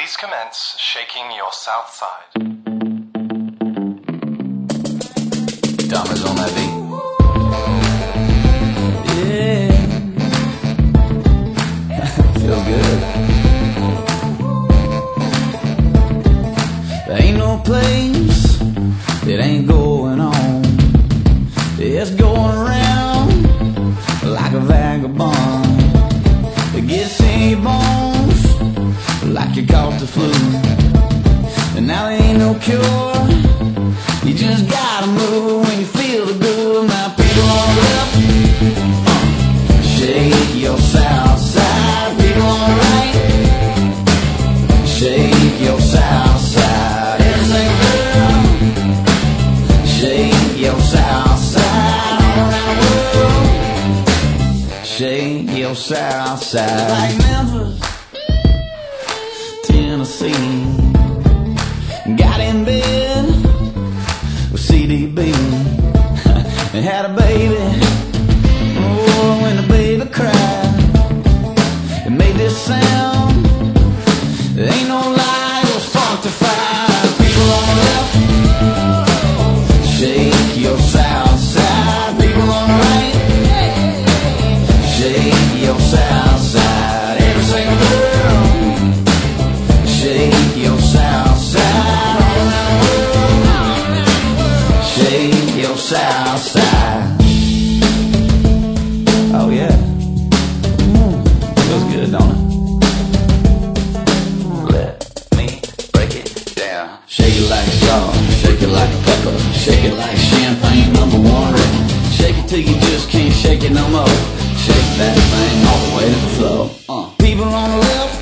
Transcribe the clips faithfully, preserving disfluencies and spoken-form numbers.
Please commence shaking your south side. Diamonds on that beat. Yeah. Feel good. There ain't no place that ain't going on. It's going around like a vagabond. It gets in your bones like you caught the flu. And now there ain't no cure. You just gotta move when you feel the groove. Now people on the left, uh, shake your south side. People on the right, shake your south side. Everything girl, shake your south side. All around the world, shake your south side. Like Memphis, Tennessee, got in bed with C D B and had a baby. Oh, when the baby cried, it made this sound. There ain't no lie, it was funkified. People on the left, shake your south side. People on the right, shake your south side. Every single girl, shake your south side. All around the world, shake your south side. Oh yeah, mm, feels good, don't it? Let me break it down. Shake it like salt, shake it like a pepper, shake it like champagne number one. Shake it till you just can't shake it no more. Shake that thing all the way to the floor. Uh. People on the left,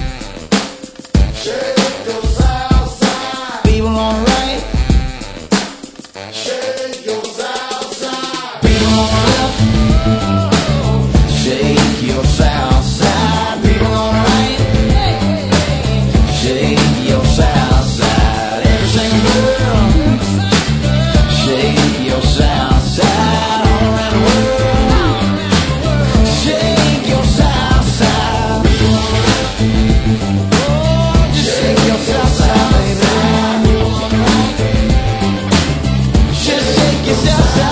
shake your south side. People on the right, shake your south side. People on the left, shake your south side. People on the right, shake your south side. Every single girl, shake your south side. All around the world, shake your south side. Oh, just shake your south side, baby. Just shake your south side.